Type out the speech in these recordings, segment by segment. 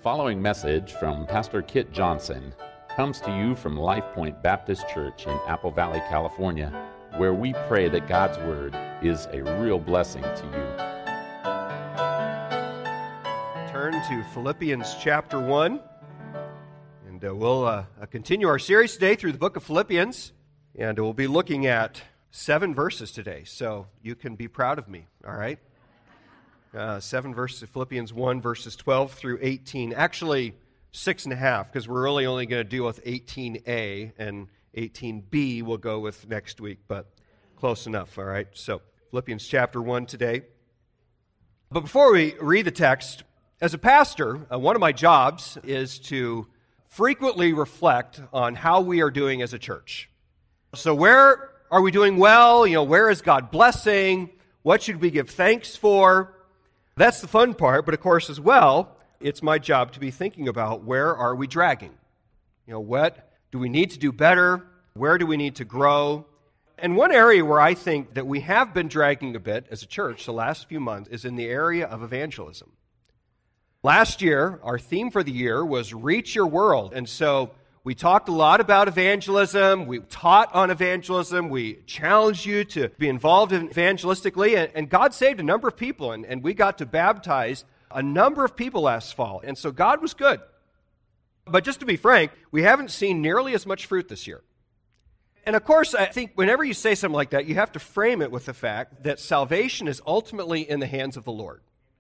following message from Pastor Kit Johnson comes to you from Life Point Baptist Church in Apple Valley, California, where we pray that God's Word is a real blessing to you. Turn to Philippians chapter 1, and we'll continue our series today through the book of Philippians, and we'll be looking at 7 verses today, so you can be proud of me, all right? 7 verses of Philippians 1, verses 12 through 18. Actually, 6.5, because we're really only going to deal with 18a, and 18b we'll go with next week, but close enough, all right? So, Philippians chapter 1 today. But before we read the text, as a pastor, one of my jobs is to frequently reflect on how we are doing as a church. So where are we doing well? Where is God blessing? What should we give thanks for? That's the fun part, but of course as well, it's my job to be thinking about where are we dragging? What do we need to do better? Where do we need to grow? And one area where I think that we have been dragging a bit as a church the last few months is in the area of evangelism. Last year, our theme for the year was Reach Your World, and so we talked a lot about evangelism, we taught on evangelism, we challenged you to be involved evangelistically, and God saved a number of people, and we got to baptize a number of people last fall, and so God was good. But just to be frank, we haven't seen nearly as much fruit this year. And of course, I think whenever you say something like that, you have to frame it with the fact that salvation is ultimately in the hands of the Lord.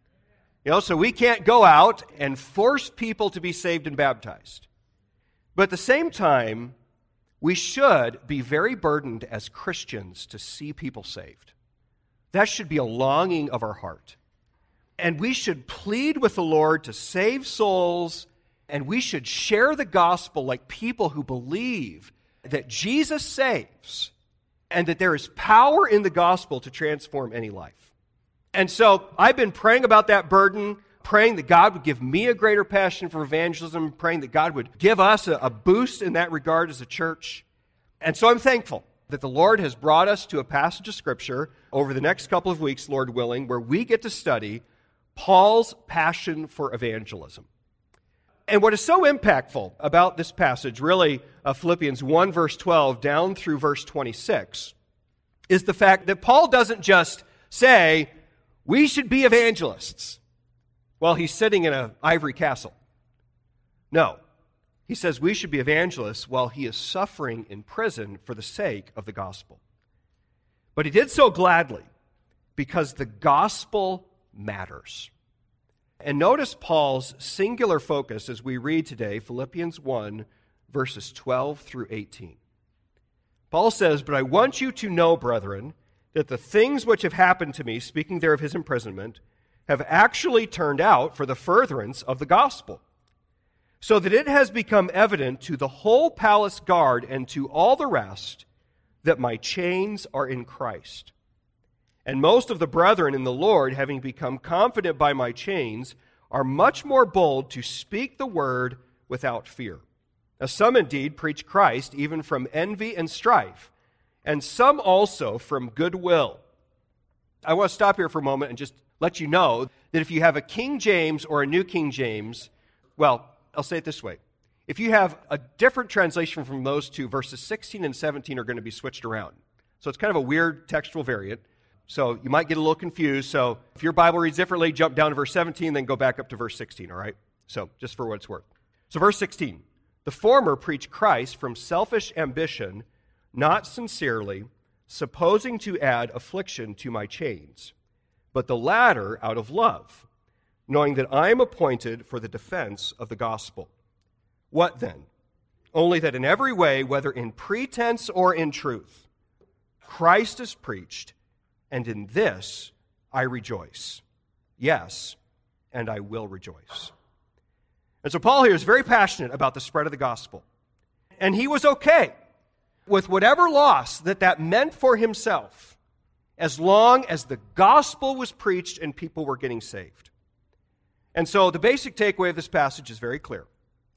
So we can't go out and force people to be saved and baptized. But at the same time, we should be very burdened as Christians to see people saved. That should be a longing of our heart. And we should plead with the Lord to save souls, and we should share the gospel like people who believe that Jesus saves and that there is power in the gospel to transform any life. And so I've been praying about that burden, praying that God would give me a greater passion for evangelism, praying that God would give us a boost in that regard as a church. And so I'm thankful that the Lord has brought us to a passage of Scripture over the next couple of weeks, Lord willing, where we get to study Paul's passion for evangelism. And what is so impactful about this passage, really, Philippians 1, verse 12, down through verse 26, is the fact that Paul doesn't just say, we should be evangelists, while he's sitting in an ivory castle. No, he says we should be evangelists while he is suffering in prison for the sake of the gospel. But he did so gladly because the gospel matters. And notice Paul's singular focus as we read today, Philippians 1, verses 12 through 18. Paul says, "But I want you to know, brethren, that the things which have happened to me," speaking there of his imprisonment, "have actually turned out for the furtherance of the gospel, so that it has become evident to the whole palace guard and to all the rest that my chains are in Christ. And most of the brethren in the Lord, having become confident by my chains, are much more bold to speak the word without fear. Now some indeed preach Christ even from envy and strife, and some also from goodwill." I want to stop here for a moment and just let you know that if you have a King James or a New King James, well, I'll say it this way. If you have a different translation from those two, verses 16 and 17 are going to be switched around. So it's kind of a weird textual variant. So you might get a little confused. So if your Bible reads differently, jump down to verse 17, then go back up to verse 16, all right? So just for what it's worth. So verse 16, "The former preach Christ from selfish ambition, not sincerely, supposing to add affliction to my chains, but the latter out of love, knowing that I am appointed for the defense of the gospel. What then? Only that in every way, whether in pretense or in truth, Christ is preached, and in this I rejoice. Yes, and I will rejoice." And so Paul here is very passionate about the spread of the gospel. And he was okay with whatever loss that meant for himself, as long as the gospel was preached and people were getting saved. And so the basic takeaway of this passage is very clear,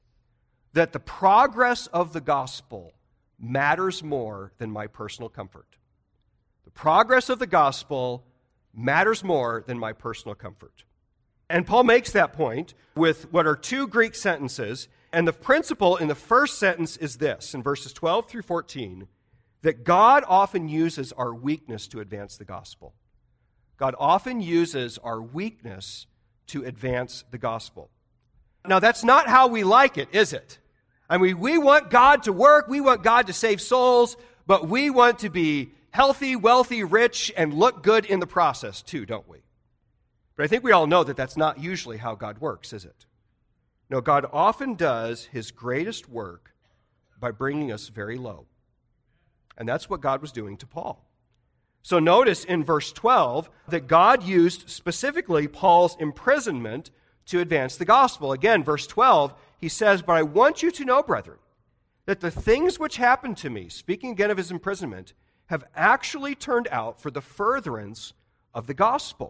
that the progress of the gospel matters more than my personal comfort. The progress of the gospel matters more than my personal comfort. And Paul makes that point with what are two Greek sentences. And the principle in the first sentence is this, in verses 12 through 14, that God often uses our weakness to advance the gospel. God often uses our weakness to advance the gospel. Now, that's not how we like it, is it? I mean, we want God to work, we want God to save souls, but we want to be healthy, wealthy, rich, and look good in the process too, don't we? But I think we all know that that's not usually how God works, is it? No, God often does his greatest work by bringing us very low. And that's what God was doing to Paul. So notice in verse 12 that God used specifically Paul's imprisonment to advance the gospel. Again, verse 12, he says, "But I want you to know, brethren, that the things which happened to me," speaking again of his imprisonment, "have actually turned out for the furtherance of the gospel."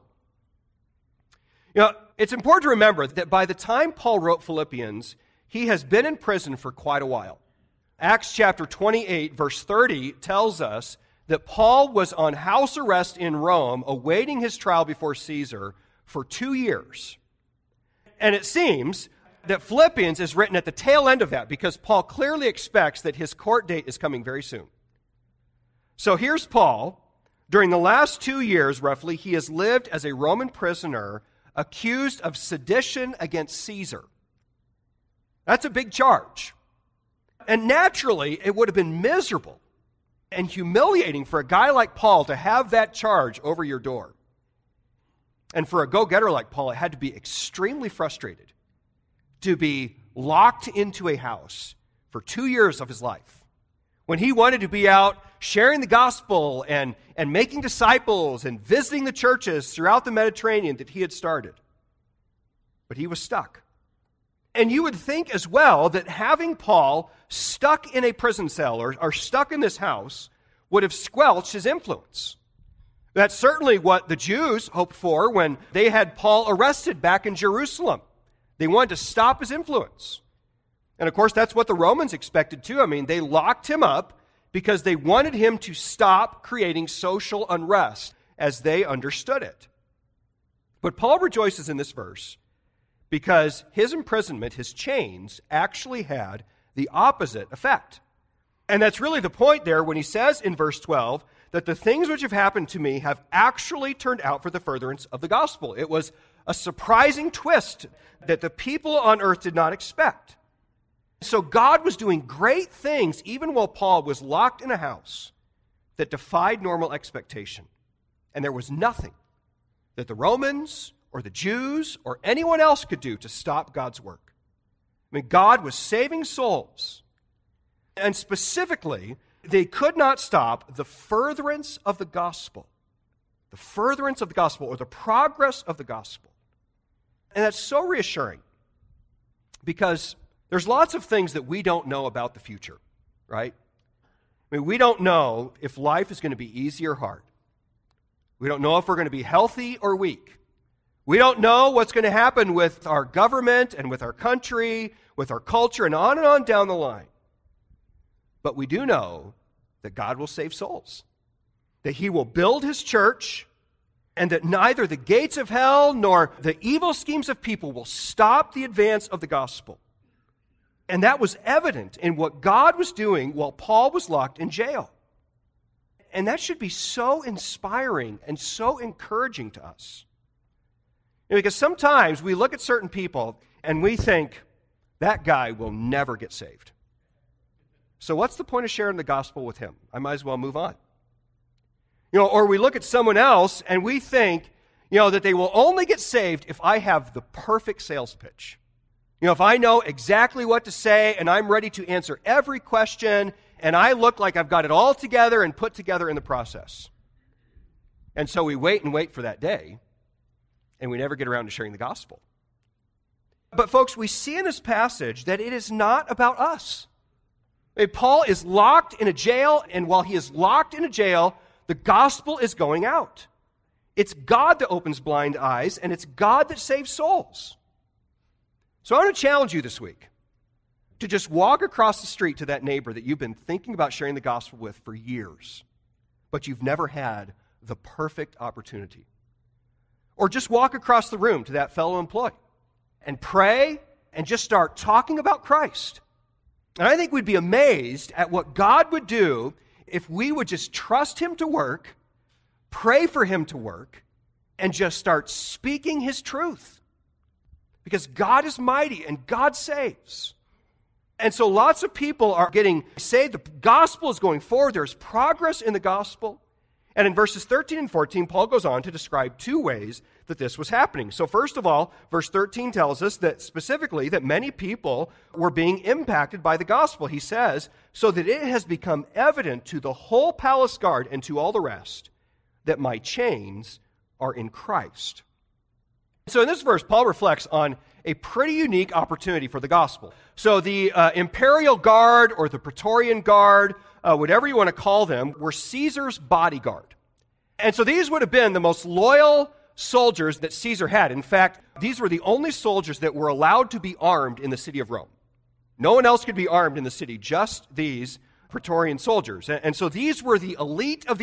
You know, it's important to remember that by the time Paul wrote Philippians, he has been in prison for quite a while. Acts chapter 28, verse 30 tells us that Paul was on house arrest in Rome, awaiting his trial before Caesar for 2 years. And it seems that Philippians is written at the tail end of that because Paul clearly expects that his court date is coming very soon. So here's Paul. During the last 2 years, roughly, he has lived as a Roman prisoner accused of sedition against Caesar. That's a big charge. And naturally, it would have been miserable and humiliating for a guy like Paul to have that charge over your door. And for a go-getter like Paul, it had to be extremely frustrated to be locked into a house for 2 years of his life when he wanted to be out sharing the gospel and making disciples and visiting the churches throughout the Mediterranean that he had started. But he was stuck. And you would think as well that having Paul stuck in a prison cell or stuck in this house would have squelched his influence. That's certainly what the Jews hoped for when they had Paul arrested back in Jerusalem. They wanted to stop his influence. And of course, that's what the Romans expected too. I mean, they locked him up because they wanted him to stop creating social unrest as they understood it. But Paul rejoices in this verse because his imprisonment, his chains, actually had the opposite effect. And that's really the point there when he says in verse 12 that the things which have happened to me have actually turned out for the furtherance of the gospel. It was a surprising twist that the people on earth did not expect. So God was doing great things even while Paul was locked in a house that defied normal expectation. And there was nothing that the Romans or the Jews or anyone else could do to stop God's work. I mean, God was saving souls. And specifically, they could not stop the furtherance of the gospel. The furtherance of the gospel, or the progress of the gospel. And that's so reassuring because there's lots of things that we don't know about the future, right? I mean, we don't know if life is going to be easy or hard. We don't know if we're going to be healthy or weak. We don't know what's going to happen with our government and with our country, with our culture, and on down the line. But we do know that God will save souls, that he will build his church, and that neither the gates of hell nor the evil schemes of people will stop the advance of the gospel. And that was evident in what God was doing while Paul was locked in jail. And that should be so inspiring and so encouraging to us. Because sometimes we look at certain people and we think, that guy will never get saved. So what's the point of sharing the gospel with him? I might as well move on. Or we look at someone else and we think, that they will only get saved if I have the perfect sales pitch. If I know exactly what to say and I'm ready to answer every question and I look like I've got it all together and put together in the process. And so we wait and wait for that day and we never get around to sharing the gospel. But folks, we see in this passage that it is not about us. Paul is locked in a jail, and while he is locked in a jail, the gospel is going out. It's God that opens blind eyes, and it's God that saves souls. So I want to challenge you this week to just walk across the street to that neighbor that you've been thinking about sharing the gospel with for years, but you've never had the perfect opportunity. Or just walk across the room to that fellow employee and pray and just start talking about Christ. And I think we'd be amazed at what God would do if we would just trust Him to work, pray for Him to work, and just start speaking His truth. Because God is mighty and God saves. And so lots of people are getting saved. The gospel is going forward. There's progress in the gospel. And in verses 13 and 14, Paul goes on to describe two ways that this was happening. So first of all, verse 13 tells us that specifically that many people were being impacted by the gospel. He says, so that it has become evident to the whole palace guard and to all the rest that my chains are in Christ. So in this verse, Paul reflects on a pretty unique opportunity for the gospel. So the imperial guard or the Praetorian guard, whatever you want to call them, were Caesar's bodyguard. And so these would have been the most loyal soldiers that Caesar had. In fact, these were the only soldiers that were allowed to be armed in the city of Rome. No one else could be armed in the city, just these Praetorian soldiers. And so these were the elite of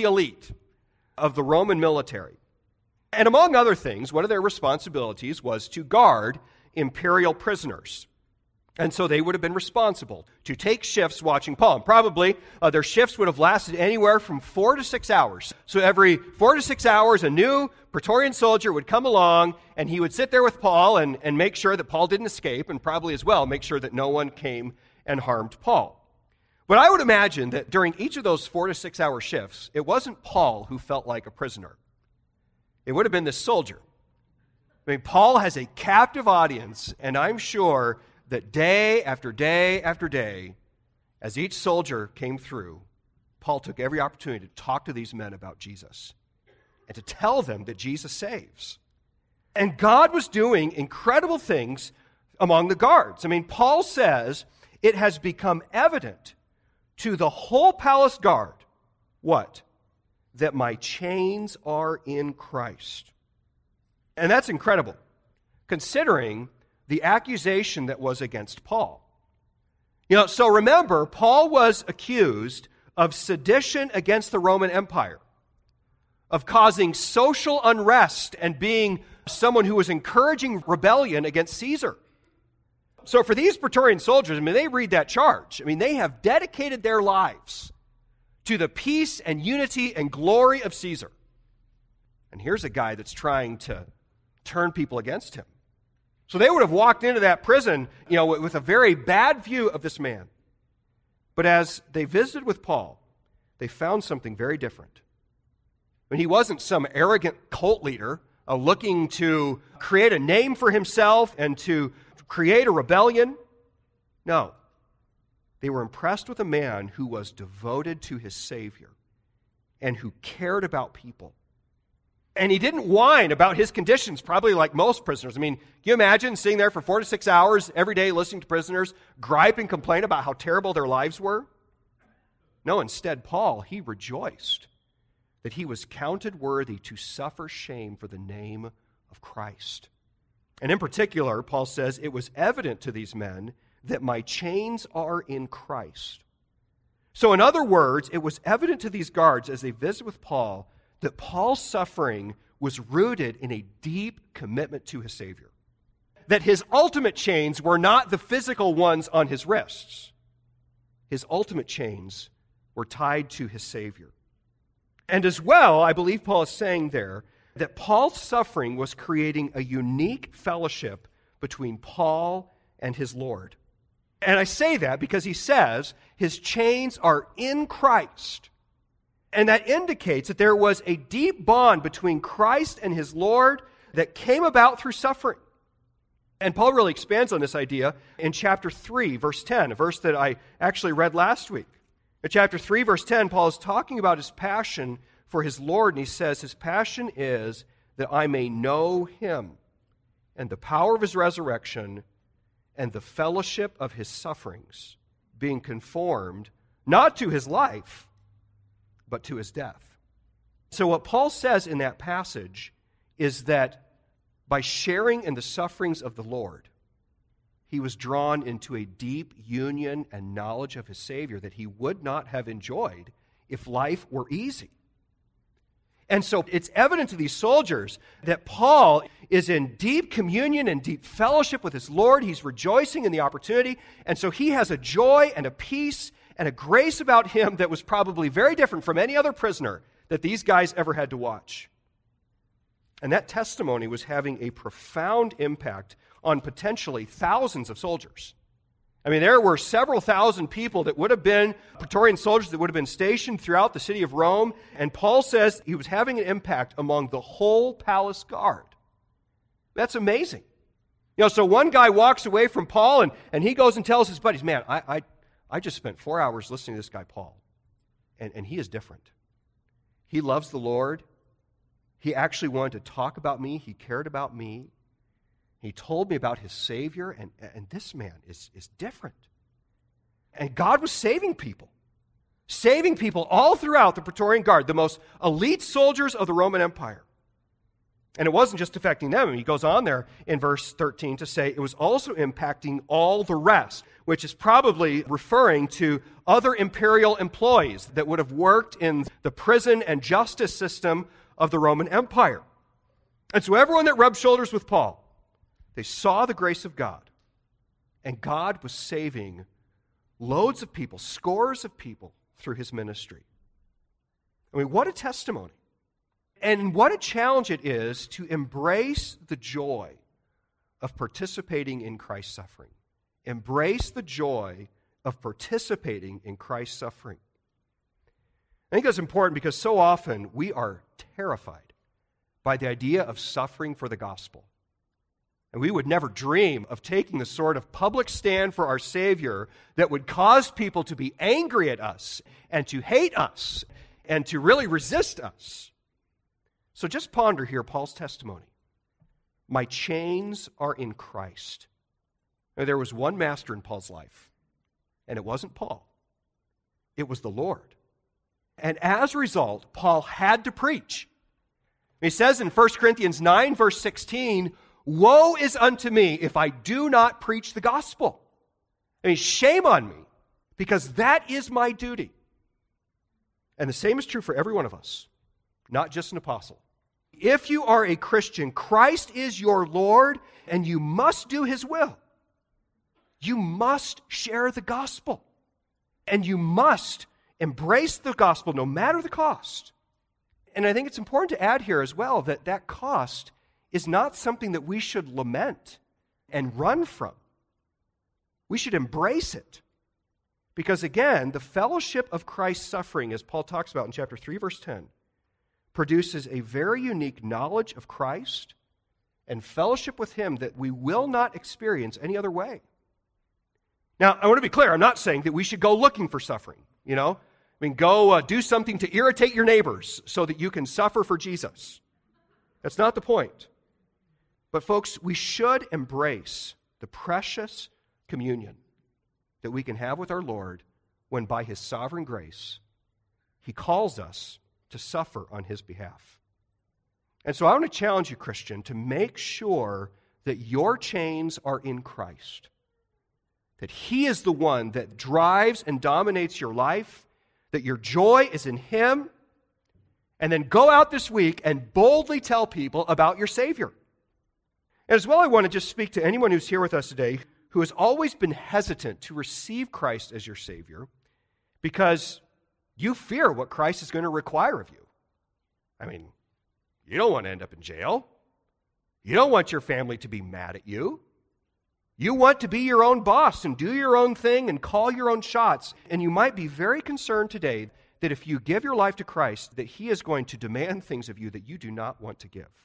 the Roman military. And among other things, one of their responsibilities was to guard imperial prisoners. And so they would have been responsible to take shifts watching Paul. And probably their shifts would have lasted anywhere from 4 to 6 hours. So every 4 to 6 hours, a new Praetorian soldier would come along, and he would sit there with Paul and make sure that Paul didn't escape, and probably as well make sure that no one came and harmed Paul. But I would imagine that during each of those 4 to 6 hour shifts, it wasn't Paul who felt like a prisoner. It would have been this soldier. I mean, Paul has a captive audience, and I'm sure that day after day after day, as each soldier came through, Paul took every opportunity to talk to these men about Jesus and to tell them that Jesus saves. And God was doing incredible things among the guards. I mean, Paul says it has become evident to the whole palace guard, what? That my chains are in Christ. And that's incredible, considering the accusation that was against Paul. So remember, Paul was accused of sedition against the Roman Empire, of causing social unrest and being someone who was encouraging rebellion against Caesar. So for these Praetorian soldiers, they read that charge. They have dedicated their lives to the peace and unity and glory of Caesar. And here's a guy that's trying to turn people against him. So they would have walked into that prison, with a very bad view of this man. But as they visited with Paul, they found something very different. He wasn't some arrogant cult leader looking to create a name for himself and to create a rebellion. No. They were impressed with a man who was devoted to his Savior and who cared about people. And he didn't whine about his conditions, probably like most prisoners. Can you imagine sitting there for 4 to 6 hours every day listening to prisoners gripe and complain about how terrible their lives were? No, instead, Paul, he rejoiced that he was counted worthy to suffer shame for the name of Christ. And in particular, Paul says, it was evident to these men that my chains are in Christ. So in other words, it was evident to these guards as they visit with Paul that Paul's suffering was rooted in a deep commitment to his Savior. That his ultimate chains were not the physical ones on his wrists. His ultimate chains were tied to his Savior. And as well, I believe Paul is saying there that Paul's suffering was creating a unique fellowship between Paul and his Lord. And I say that because he says his chains are in Christ. And that indicates that there was a deep bond between Christ and his Lord that came about through suffering. And Paul really expands on this idea in chapter 3, verse 10, a verse that I actually read last week. In chapter 3, verse 10, Paul is talking about his passion for his Lord, and he says, his passion is that I may know him and the power of his resurrection and the fellowship of his sufferings, being conformed not to his life, but to his death. So what Paul says in that passage is that by sharing in the sufferings of the Lord, he was drawn into a deep union and knowledge of his Savior that he would not have enjoyed if life were easy. And so it's evident to these soldiers that Paul is in deep communion and deep fellowship with his Lord. He's rejoicing in the opportunity. And so he has a joy and a peace and a grace about him that was probably very different from any other prisoner that these guys ever had to watch. And that testimony was having a profound impact on potentially thousands of soldiers. I mean, there were several thousand people that would have been Praetorian soldiers that would have been stationed throughout the city of Rome. And Paul says he was having an impact among the whole palace guard. That's amazing. So one guy walks away from Paul and he goes and tells his buddies, man, I just spent 4 hours listening to this guy, Paul. And he is different. He loves the Lord. He actually wanted to talk about me. He cared about me. He told me about his Savior, and this man is different. And God was saving people all throughout the Praetorian Guard, the most elite soldiers of the Roman Empire. And it wasn't just affecting them. He goes on there in verse 13 to say it was also impacting all the rest, which is probably referring to other imperial employees that would have worked in the prison and justice system of the Roman Empire. And so everyone that rubbed shoulders with Paul, they saw the grace of God, and God was saving loads of people, scores of people through his ministry. I mean, what a testimony. And what a challenge it is to embrace the joy of participating in Christ's suffering. Embrace the joy of participating in Christ's suffering. I think that's important because so often we are terrified by the idea of suffering for the gospel. And we would never dream of taking the sort of public stand for our Savior that would cause people to be angry at us and to hate us and to really resist us. So just ponder here Paul's testimony. My chains are in Christ. Now, there was one master in Paul's life, and it wasn't Paul. It was the Lord. And as a result, Paul had to preach. He says in 1 Corinthians 9, verse 16, woe is unto me if I do not preach the gospel. I mean, shame on me, because that is my duty. And the same is true for every one of us, not just an apostle. If you are a Christian, Christ is your Lord, and you must do his will. You must share the gospel. And you must embrace the gospel no matter the cost. And I think it's important to add here as well that that cost is not something that we should lament and run from. We should embrace it. Because again, the fellowship of Christ's suffering, as Paul talks about in chapter 3, verse 10, produces a very unique knowledge of Christ and fellowship with him that we will not experience any other way. Now, I want to be clear. I'm not saying that we should go looking for suffering, I mean, go do something to irritate your neighbors so that you can suffer for Jesus. That's not the point. But folks, we should embrace the precious communion that we can have with our Lord when by his sovereign grace, he calls us to suffer on his behalf. And so I want to challenge you, Christian, to make sure that your chains are in Christ. That he is the one that drives and dominates your life, that your joy is in him, and then go out this week and boldly tell people about your Savior. And as well, I want to just speak to anyone who's here with us today who has always been hesitant to receive Christ as your Savior because you fear what Christ is going to require of you. I mean, you don't want to end up in jail. You don't want your family to be mad at you. You want to be your own boss and do your own thing and call your own shots. And you might be very concerned today that if you give your life to Christ, that he is going to demand things of you that you do not want to give.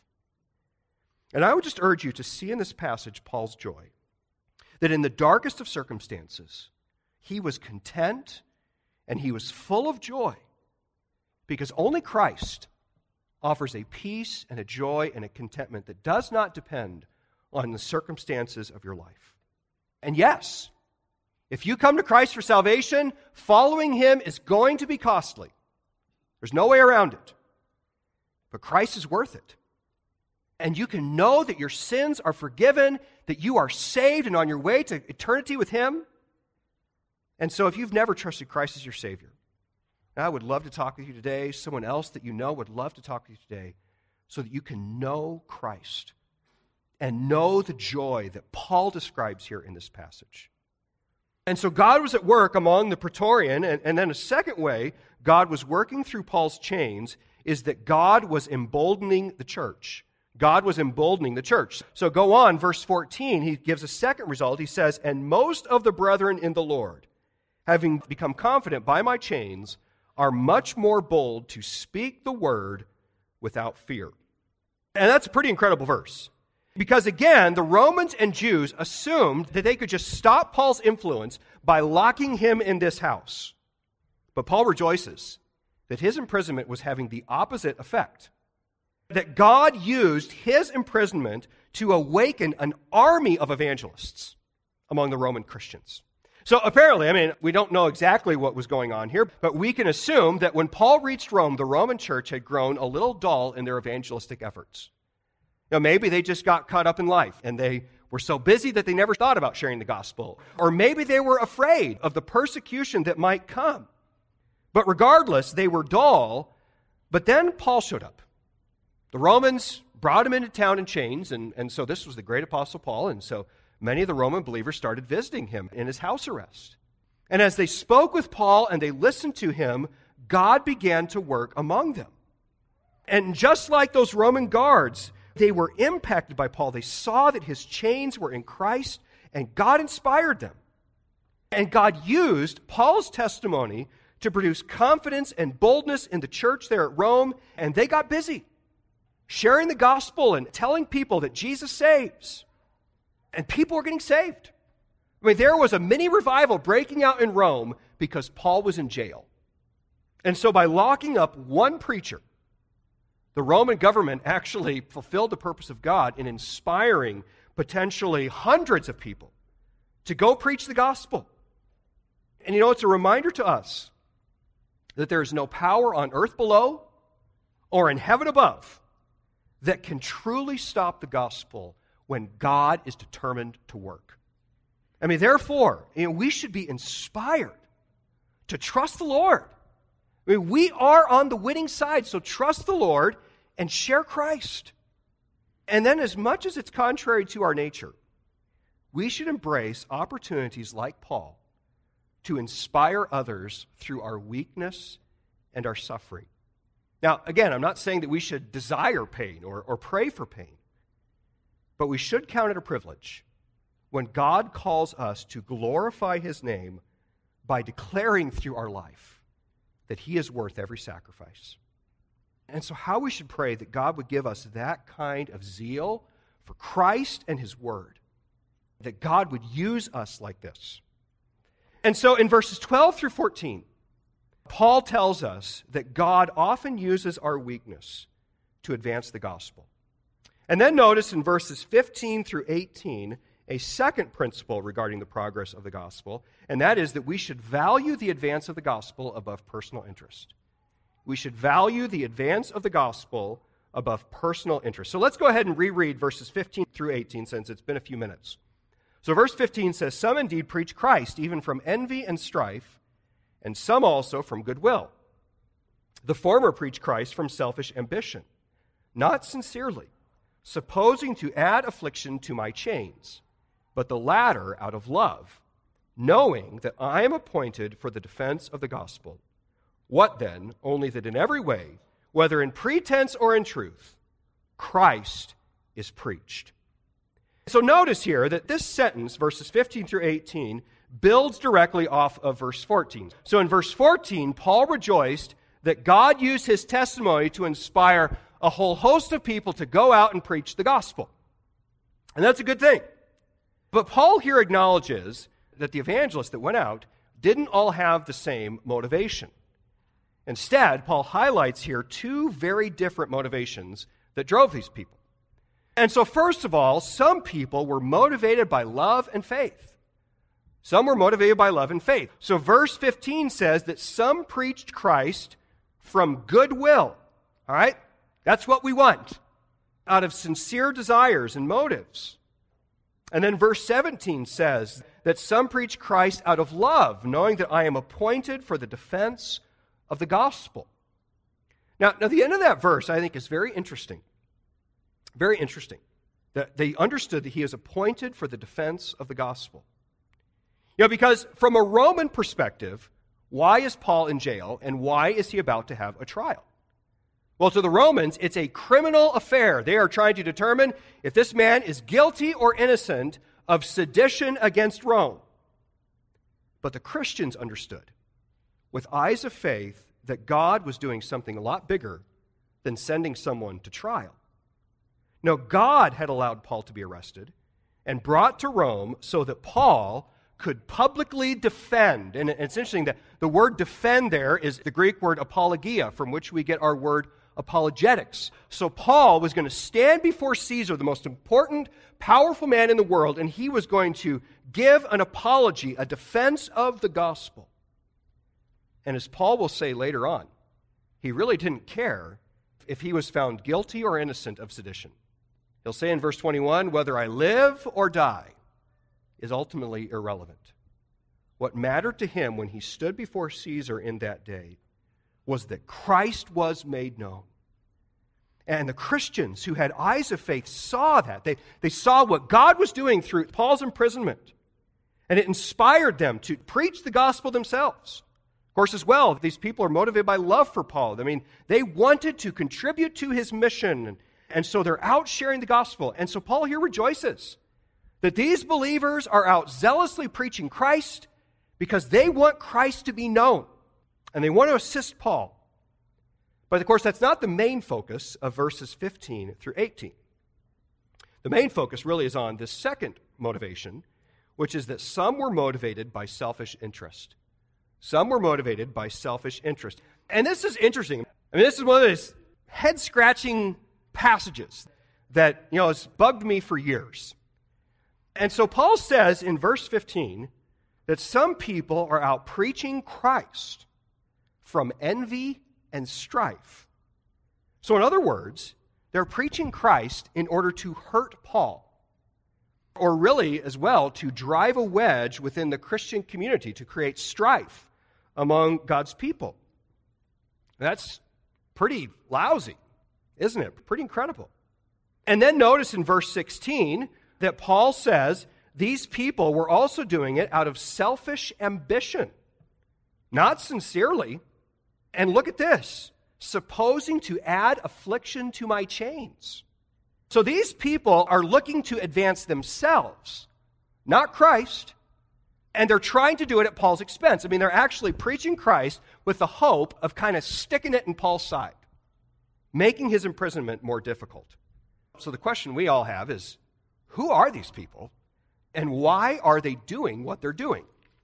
And I would just urge you to see in this passage Paul's joy. That in the darkest of circumstances, he was content and he was full of joy because only Christ offers a peace and a joy and a contentment that does not depend on the circumstances of your life. And yes, if you come to Christ for salvation, following him is going to be costly. There's no way around it. But Christ is worth it. And you can know that your sins are forgiven, that you are saved and on your way to eternity with him. And so if you've never trusted Christ as your Savior, And I would love to talk with you today. Someone else that you know would love to talk with you today so that you can know Christ and know the joy that Paul describes here in this passage. And so God was at work among the Praetorian, and then a second way God was working through Paul's chains is that God was emboldening the church. God was emboldening the church. So go on, verse 14, he gives a second result. He says, "And most of the brethren in the Lord, having become confident by my chains, are much more bold to speak the word without fear." And that's a pretty incredible verse. Because again, the Romans and Jews assumed that they could just stop Paul's influence by locking him in this house. But Paul rejoices that his imprisonment was having the opposite effect. That God used his imprisonment to awaken an army of evangelists among the Roman Christians. So apparently, we don't know exactly what was going on here, but we can assume that when Paul reached Rome, the Roman church had grown a little dull in their evangelistic efforts. Maybe they just got caught up in life and they were so busy that they never thought about sharing the gospel. Or maybe they were afraid of the persecution that might come. But regardless, they were dull. But then Paul showed up. The Romans brought him into town in chains, and so this was the great apostle Paul, and so many of the Roman believers started visiting him in his house arrest. And as they spoke with Paul and they listened to him, God began to work among them. And just like those Roman guards, they were impacted by Paul. They saw that his chains were in Christ, and God inspired them. And God used Paul's testimony to produce confidence and boldness in the church there at Rome, and they got busy sharing the gospel and telling people that Jesus saves. And people were getting saved. There was a mini revival breaking out in Rome because Paul was in jail. And so by locking up one preacher, the Roman government actually fulfilled the purpose of God in inspiring potentially hundreds of people to go preach the gospel. And it's a reminder to us that there is no power on earth below or in heaven above that can truly stop the gospel when God is determined to work. Therefore, we should be inspired to trust the Lord. We are on the winning side, so trust the Lord and share Christ. And then, as much as it's contrary to our nature, we should embrace opportunities like Paul to inspire others through our weakness and our suffering. Now, again, I'm not saying that we should desire pain or pray for pain, but we should count it a privilege when God calls us to glorify his name by declaring through our life that he is worth every sacrifice. And so how we should pray that God would give us that kind of zeal for Christ and his word, that God would use us like this. And so in verses 12 through 14, Paul tells us that God often uses our weakness to advance the gospel. And then notice in verses 15 through 18, a second principle regarding the progress of the gospel, and that is that we should value the advance of the gospel above personal interest. We should value the advance of the gospel above personal interest. So let's go ahead and reread verses 15 through 18 since it's been a few minutes. So verse 15 says, "Some indeed preach Christ, even from envy and strife, and some also from goodwill. The former preach Christ from selfish ambition, not sincerely, supposing to add affliction to my chains, but the latter out of love, knowing that I am appointed for the defense of the gospel. What then? Only that in every way, whether in pretense or in truth, Christ is preached." So notice here that this sentence, verses 15 through 18, builds directly off of verse 14. So in verse 14, Paul rejoiced that God used his testimony to inspire a whole host of people to go out and preach the gospel. And that's a good thing. But Paul here acknowledges that the evangelists that went out didn't all have the same motivation. Instead, Paul highlights here two very different motivations that drove these people. And so first of all, some people were motivated by love and faith. Some were motivated by love and faith. So verse 15 says that some preached Christ from goodwill. All right? That's what we want, out of sincere desires and motives. And then verse 17 says that some preach Christ out of love, knowing that I am appointed for the defense of the gospel. Now, the end of that verse, I think, is very interesting. Very interesting. That they understood that he is appointed for the defense of the gospel. Because from a Roman perspective, why is Paul in jail and why is he about to have a trial? Well, to the Romans, it's a criminal affair. They are trying to determine if this man is guilty or innocent of sedition against Rome. But the Christians understood, with eyes of faith, that God was doing something a lot bigger than sending someone to trial. No, God had allowed Paul to be arrested and brought to Rome so that Paul could publicly defend. And it's interesting that the word defend there is the Greek word apologia, from which we get our word apologetics. So Paul was going to stand before Caesar, the most important, powerful man in the world, and he was going to give an apology, a defense of the gospel. And as Paul will say later on, he really didn't care if he was found guilty or innocent of sedition. He'll say in verse 21, whether I live or die is ultimately irrelevant. What mattered to him when he stood before Caesar in that day was that Christ was made known. And the Christians who had eyes of faith saw that. They saw what God was doing through Paul's imprisonment. And it inspired them to preach the gospel themselves. Of course, as well, these people are motivated by love for Paul. I mean, they wanted to contribute to his mission. And so they're out sharing the gospel. And so Paul here rejoices that these believers are out zealously preaching Christ because they want Christ to be known. And they want to assist Paul. But of course, that's not the main focus of verses 15 through 18. The main focus really is on this second motivation, which is that some were motivated by selfish interest. Some were motivated by selfish interest. And this is interesting. I mean, this is one of those head-scratching passages that, has bugged me for years. And so Paul says in verse 15 that some people are out preaching Christ from envy and strife. So in other words, they're preaching Christ in order to hurt Paul, or really as well to drive a wedge within the Christian community, to create strife among God's people. That's pretty lousy, isn't it? Pretty incredible. And then notice in verse 16 that Paul says these people were also doing it out of selfish ambition, not sincerely. And look at this, supposing to add affliction to my chains. So these people are looking to advance themselves, not Christ, and they're trying to do it at Paul's expense. I mean, they're actually preaching Christ with the hope of kind of sticking it in Paul's side, making his imprisonment more difficult. So the question we all have is, who are these people, and why are they doing what they're doing?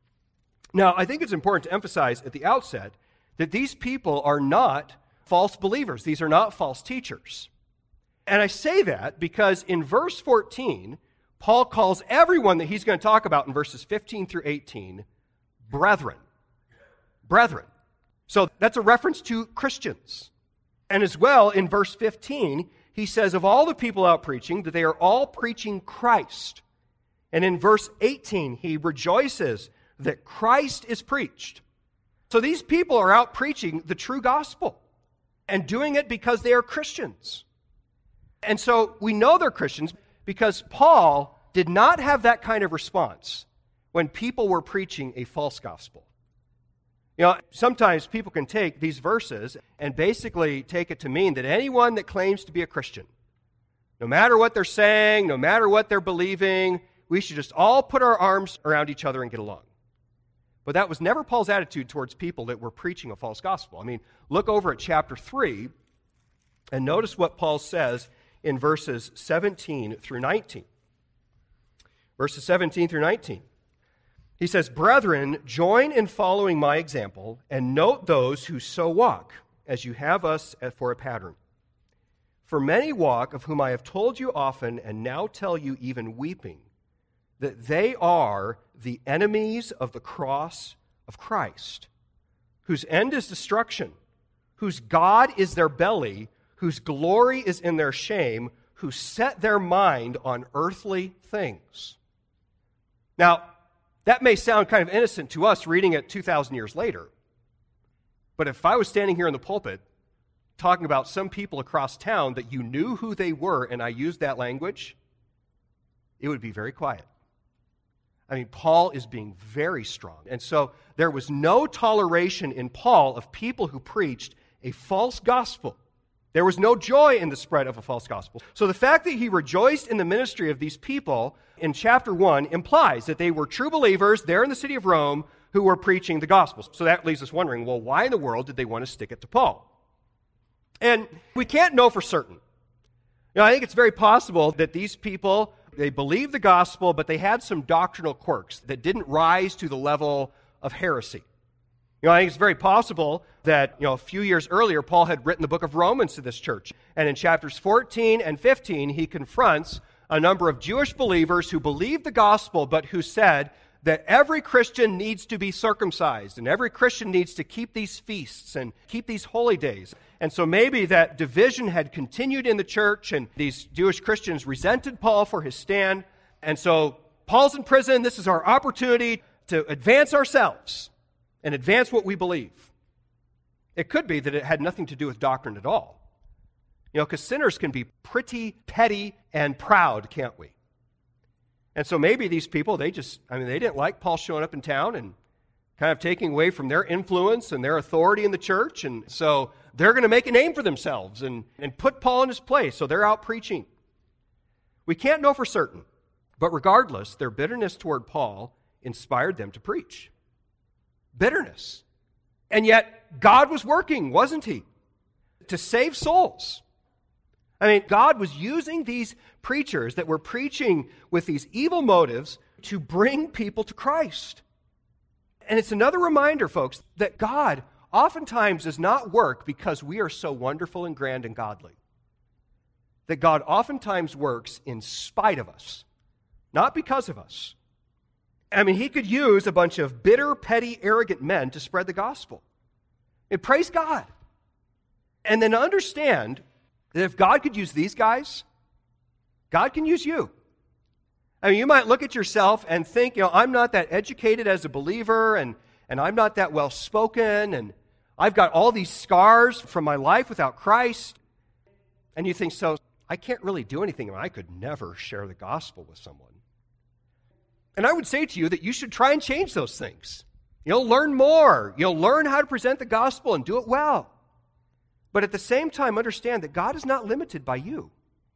Now, I think it's important to emphasize at the outset that these people are not false believers. These are not false teachers. And I say that because in verse 14, Paul calls everyone that he's going to talk about in verses 15 through 18, brethren. Brethren. So that's a reference to Christians. And as well, in verse 15, he says of all the people out preaching, that they are all preaching Christ. And in verse 18, he rejoices that Christ is preached. So these people are out preaching the true gospel and doing it because they are Christians. And so we know they're Christians because Paul did not have that kind of response when people were preaching a false gospel. Sometimes people can take these verses and basically take it to mean that anyone that claims to be a Christian, no matter what they're saying, no matter what they're believing, we should just all put our arms around each other and get along. But that was never Paul's attitude towards people that were preaching a false gospel. I mean, look over at chapter 3 and notice what Paul says in verses 17 through 19. Verses 17 through 19. He says, brethren, join in following my example and note those who so walk, as you have us for a pattern. For many walk, of whom I have told you often and now tell you even weeping, that they are the enemies of the cross of Christ, whose end is destruction, whose God is their belly, whose glory is in their shame, who set their mind on earthly things. Now, that may sound kind of innocent to us reading it 2,000 years later, But if I was standing here in the pulpit talking about some people across town that you knew who they were and I used that language, it would be very quiet. I mean, Paul is being very strong. And so there was no toleration in Paul of people who preached a false gospel. There was no joy in the spread of a false gospel. So the fact that he rejoiced in the ministry of these people in chapter 1 implies that they were true believers there in the city of Rome who were preaching the gospel. So that leaves us wondering, well, why in the world did they want to stick it to Paul? And we can't know for certain. I think it's very possible that these people, they believed the gospel, but they had some doctrinal quirks that didn't rise to the level of heresy. I think it's very possible that, a few years earlier, Paul had written the book of Romans to this church. And in chapters 14 and 15, he confronts a number of Jewish believers who believed the gospel, but who said that every Christian needs to be circumcised, and every Christian needs to keep these feasts and keep these holy days. And so maybe that division had continued in the church, and these Jewish Christians resented Paul for his stand. And so Paul's in prison. This is our opportunity to advance ourselves and advance what we believe. It could be that it had nothing to do with doctrine at all. Because sinners can be pretty petty and proud, can't we? And so maybe these people, they didn't like Paul showing up in town and kind of taking away from their influence and their authority in the church. And so they're going to make a name for themselves and put Paul in his place. So they're out preaching. We can't know for certain. But regardless, their bitterness toward Paul inspired them to preach. Bitterness. And yet, God was working, wasn't he? To save souls. God was using these preachers that were preaching with these evil motives to bring people to Christ. And it's another reminder, folks, that God oftentimes does not work because we are so wonderful and grand and godly. That God oftentimes works in spite of us, not because of us. He could use a bunch of bitter, petty, arrogant men to spread the gospel. And praise God. And then understand that if God could use these guys, God can use you. You might look at yourself and think, I'm not that educated as a believer, and I'm not that well-spoken, and I've got all these scars from my life without Christ. And you think, so I can't really do anything. I could never share the gospel with someone. And I would say to you that you should try and change those things. You'll learn more. You'll learn how to present the gospel and do it well. But at the same time, understand that God is not limited by you.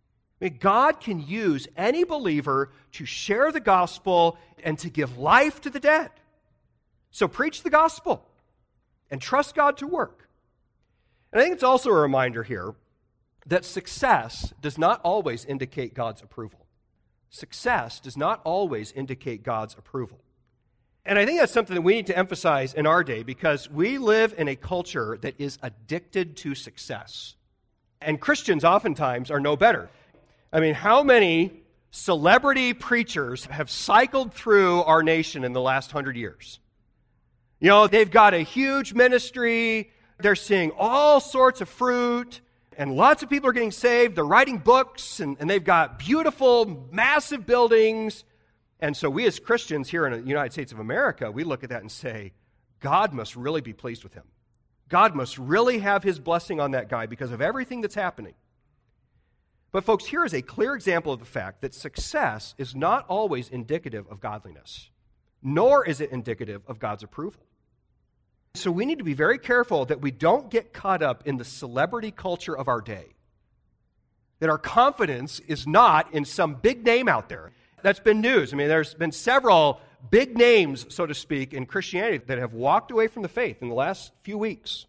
God can use any believer to share the gospel and to give life to the dead. So preach the gospel and trust God to work. And I think it's also a reminder here that success does not always indicate God's approval. Success does not always indicate God's approval. And I think that's something that we need to emphasize in our day because we live in a culture that is addicted to success. And Christians oftentimes are no better. How many celebrity preachers have cycled through our nation in the last 100 years? They've got a huge ministry. They're seeing all sorts of fruit. And lots of people are getting saved. They're writing books. And they've got beautiful, massive buildings. And so we as Christians here in the United States of America, we look at that and say, God must really be pleased with him. God must really have his blessing on that guy because of everything that's happening. But folks, here is a clear example of the fact that success is not always indicative of godliness, nor is it indicative of God's approval. So we need to be very careful that we don't get caught up in the celebrity culture of our day. That our confidence is not in some big name out there. That's been news. There's been several big names, so to speak, in Christianity that have walked away from the faith in the last few weeks.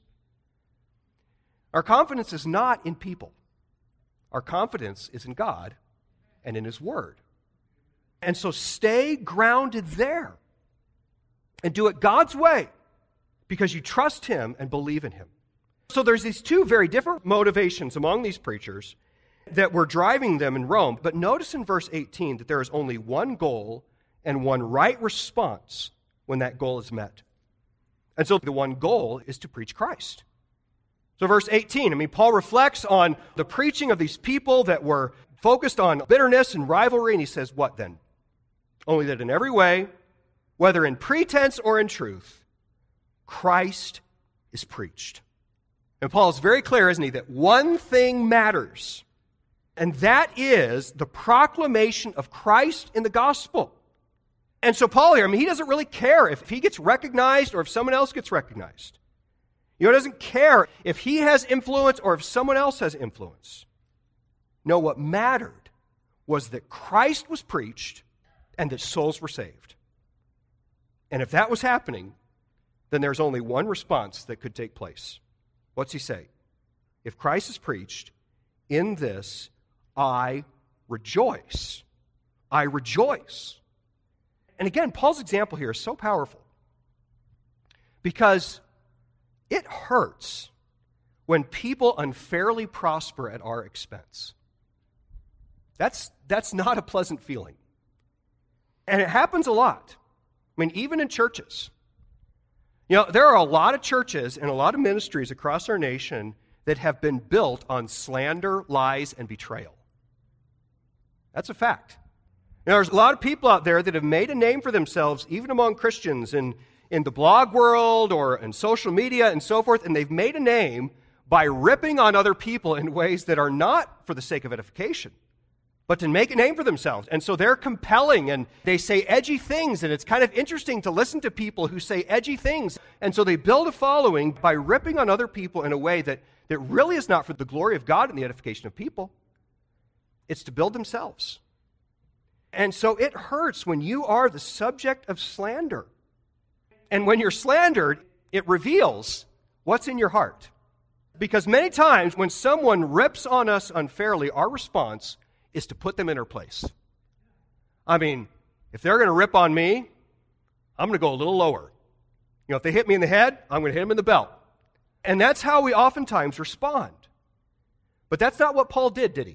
Our confidence is not in people. Our confidence is in God and in his word. And so stay grounded there and do it God's way because you trust him and believe in him. So there's these two very different motivations among these preachers that were driving them in Rome. But notice in verse 18 that there is only one goal and one right response when that goal is met. And so the one goal is to preach Christ. So verse 18, Paul reflects on the preaching of these people that were focused on bitterness and rivalry, and he says, what then? Only that in every way, whether in pretense or in truth, Christ is preached. And Paul is very clear, isn't he, that one thing matters, and that is the proclamation of Christ in the gospel. And so Paul here, he doesn't really care if he gets recognized or if someone else gets recognized. He doesn't care if he has influence or if someone else has influence. No, what mattered was that Christ was preached and that souls were saved. And if that was happening, then there's only one response that could take place. What's he say? If Christ is preached, in this I rejoice. I rejoice. And again, Paul's example here is so powerful because it hurts when people unfairly prosper at our expense. That's not a pleasant feeling. And it happens a lot. I mean, even in churches. There are a lot of churches and a lot of ministries across our nation that have been built on slander, lies, and betrayal. That's a fact. There's a lot of people out there that have made a name for themselves, even among Christians, in the blog world or in social media and so forth, and they've made a name by ripping on other people in ways that are not for the sake of edification, but to make a name for themselves. And so they're compelling, and they say edgy things, and it's kind of interesting to listen to people who say edgy things. And so they build a following by ripping on other people in a way that really is not for the glory of God and the edification of people. It's to build themselves. And so it hurts when you are the subject of slander. And when you're slandered, it reveals what's in your heart. Because many times when someone rips on us unfairly, our response is to put them in their place. I mean, if they're going to rip on me, I'm going to go a little lower. If they hit me in the head, I'm going to hit them in the belt. And that's how we oftentimes respond. But that's not what Paul did he?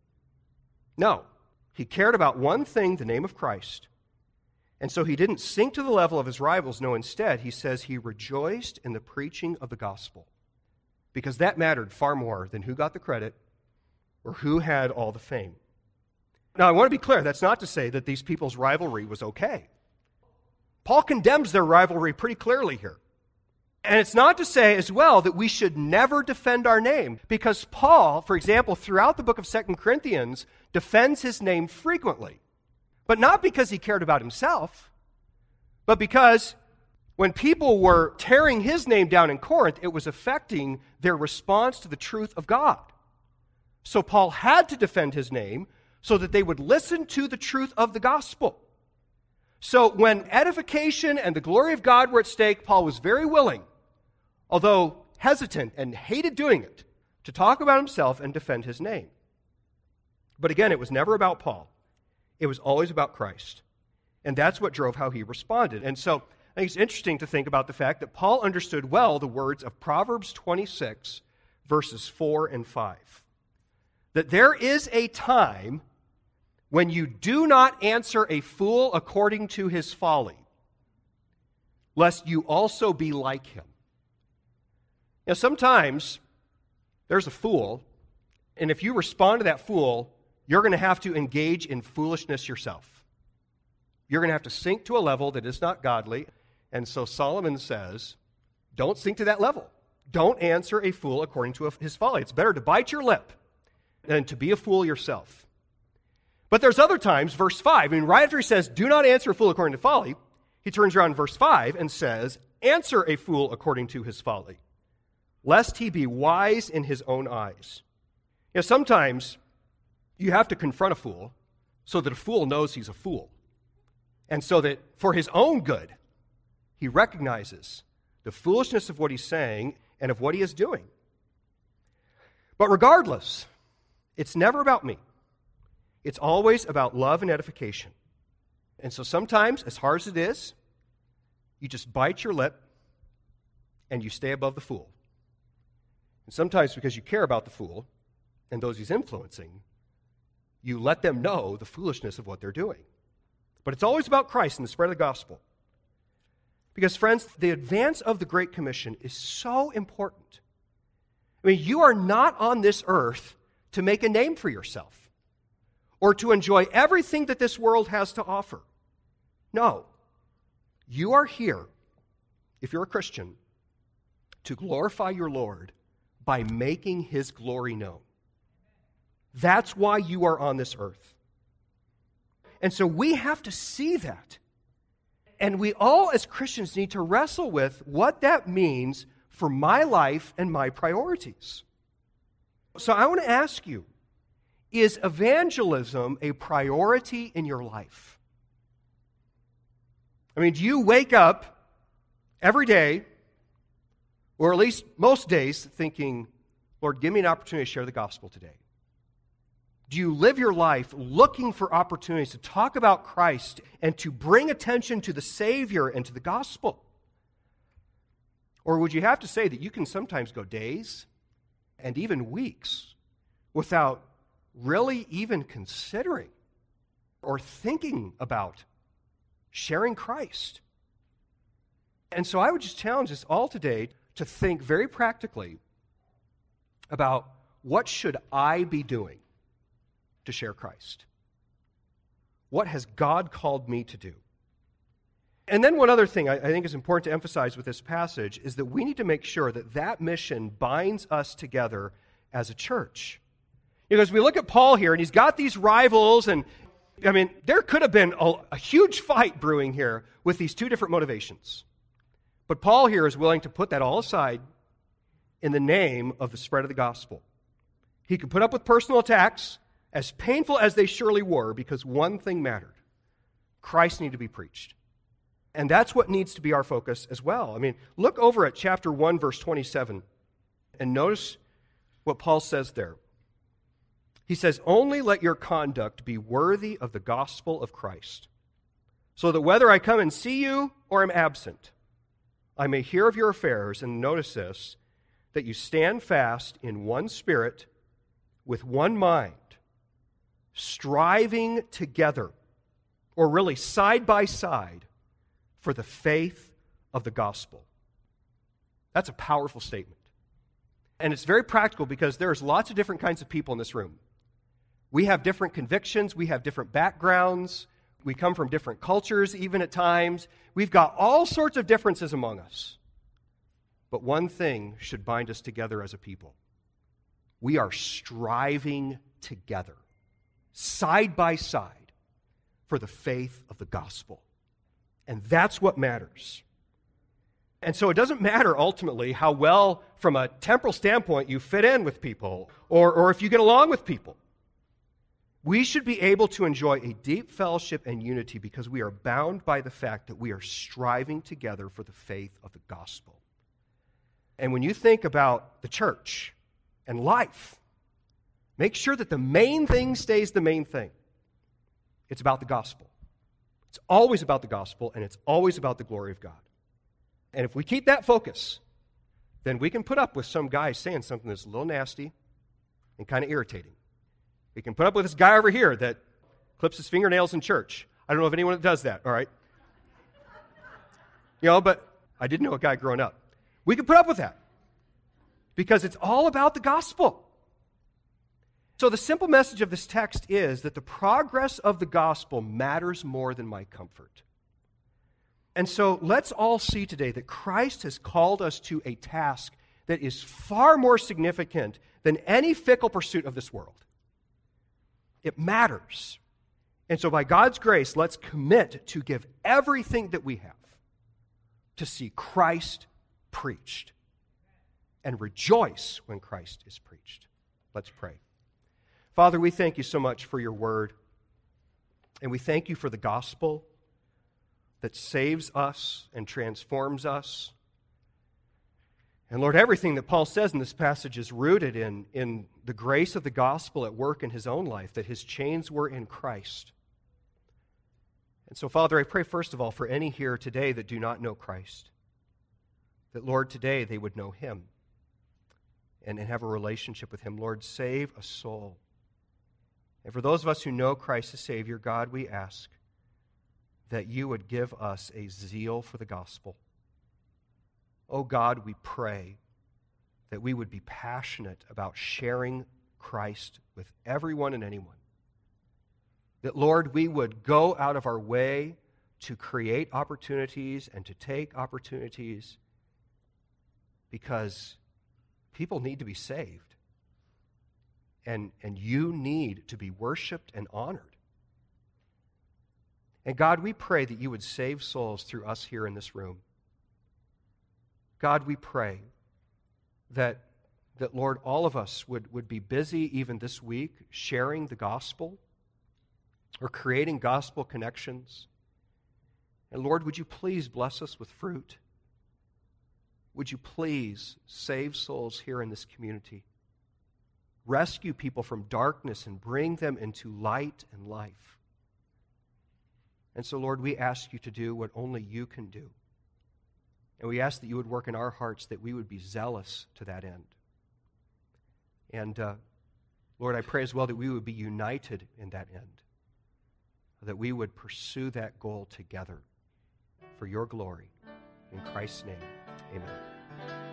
No. He cared about one thing, the name of Christ. And so he didn't sink to the level of his rivals. No, instead, he says he rejoiced in the preaching of the gospel. Because that mattered far more than who got the credit or who had all the fame. Now, I want to be clear, that's not to say that these people's rivalry was okay. Paul condemns their rivalry pretty clearly here. And it's not to say as well that we should never defend our name, because Paul, for example, throughout the book of 2 Corinthians, defends his name frequently. But not because he cared about himself, but because when people were tearing his name down in Corinth, it was affecting their response to the truth of God. So Paul had to defend his name so that they would listen to the truth of the gospel. So when edification and the glory of God were at stake, Paul was very willing, although hesitant and hated doing it, to talk about himself and defend his name. But again, it was never about Paul. It was always about Christ. And that's what drove how he responded. And so I think it's interesting to think about the fact that Paul understood well the words of Proverbs 26, verses 4 and 5. That there is a time when you do not answer a fool according to his folly, lest you also be like him. Sometimes there's a fool, and if you respond to that fool, you're going to have to engage in foolishness yourself. You're going to have to sink to a level that is not godly. And so Solomon says, don't sink to that level. Don't answer a fool according to his folly. It's better to bite your lip than to be a fool yourself. But there's other times, verse 5, right after he says, do not answer a fool according to folly, he turns around in verse 5 and says, answer a fool according to his folly, lest he be wise in his own eyes. Sometimes you have to confront a fool so that a fool knows he's a fool. And so that for his own good, he recognizes the foolishness of what he's saying and of what he is doing. But regardless, it's never about me. It's always about love and edification. And so sometimes, as hard as it is, you just bite your lip and you stay above the fool. And sometimes because you care about the fool and those he's influencing, you let them know the foolishness of what they're doing. But it's always about Christ and the spread of the gospel. Because, friends, the advance of the Great Commission is so important. You are not on this earth to make a name for yourself or to enjoy everything that this world has to offer. No. You are here, if you're a Christian, to glorify your Lord by making his glory known. That's why you are on this earth. And so we have to see that. And we all as Christians need to wrestle with what that means for my life and my priorities. So I want to ask you, is evangelism a priority in your life? I mean, do you wake up every day, or at least most days, thinking, Lord, give me an opportunity to share the gospel today? Do you live your life looking for opportunities to talk about Christ and to bring attention to the Savior and to the gospel? Or would you have to say that you can sometimes go days and even weeks without really even considering or thinking about sharing Christ? And so I would just challenge us all today to think very practically about what should I be doing to share Christ? What has God called me to do? And then one other thing I think is important to emphasize with this passage is that we need to make sure that that mission binds us together as a church. Because we look at Paul here, and he's got these rivals, and I mean, there could have been a huge fight brewing here with these two different motivations. But Paul here is willing to put that all aside in the name of the spread of the gospel. He could put up with personal attacks, as painful as they surely were, because one thing mattered. Christ needed to be preached. And that's what needs to be our focus as well. I mean, look over at chapter 1, verse 27, and notice what Paul says there. He says, "Only let your conduct be worthy of the gospel of Christ, so that whether I come and see you or am absent, I may hear of your affairs," and notice this, "that you stand fast in one spirit, with one mind, striving together," or really side by side, "for the faith of the gospel." That's a powerful statement. And it's very practical because there's lots of different kinds of people in this room. We have different convictions. We have different backgrounds. We come from different cultures, even at times. We've got all sorts of differences among us. But one thing should bind us together as a people. We are striving together, side by side, for the faith of the gospel. And that's what matters. And so it doesn't matter ultimately how well, from a temporal standpoint, you fit in with people or if you get along with people. We should be able to enjoy a deep fellowship and unity because we are bound by the fact that we are striving together for the faith of the gospel. And when you think about the church and life, make sure that the main thing stays the main thing. It's about the gospel. It's always about the gospel, and it's always about the glory of God. And if we keep that focus, then we can put up with some guy saying something that's a little nasty and kind of irritating. We can put up with this guy over here that clips his fingernails in church. I don't know of anyone that does that, all right? But I did know a guy growing up. We can put up with that because it's all about the gospel. So the simple message of this text is that the progress of the gospel matters more than my comfort. And so let's all see today that Christ has called us to a task that is far more significant than any fickle pursuit of this world. It matters. And so by God's grace, let's commit to give everything that we have to see Christ preached and rejoice when Christ is preached. Let's pray. Father, we thank you so much for your word, and we thank you for the gospel that saves us and transforms us. And Lord, everything that Paul says in this passage is rooted in the grace of the gospel at work in his own life, that his chains were in Christ. And so, Father, I pray first of all for any here today that do not know Christ, that, Lord, today they would know him and have a relationship with him. Lord, save a soul. And for those of us who know Christ as Savior, God, we ask that you would give us a zeal for the gospel. Oh God, we pray that we would be passionate about sharing Christ with everyone and anyone. That, Lord, we would go out of our way to create opportunities and to take opportunities because people need to be saved. And you need to be worshiped and honored. And God, we pray that you would save souls through us here in this room. God, we pray that Lord, all of us would be busy even this week sharing the gospel or creating gospel connections. And Lord, would you please bless us with fruit? Would you please save souls here in this community? Rescue people from darkness and bring them into light and life. And so, Lord, we ask you to do what only you can do. And we ask that you would work in our hearts, that we would be zealous to that end. And, Lord, I pray as well that we would be united in that end, that we would pursue that goal together for your glory. In Christ's name, amen.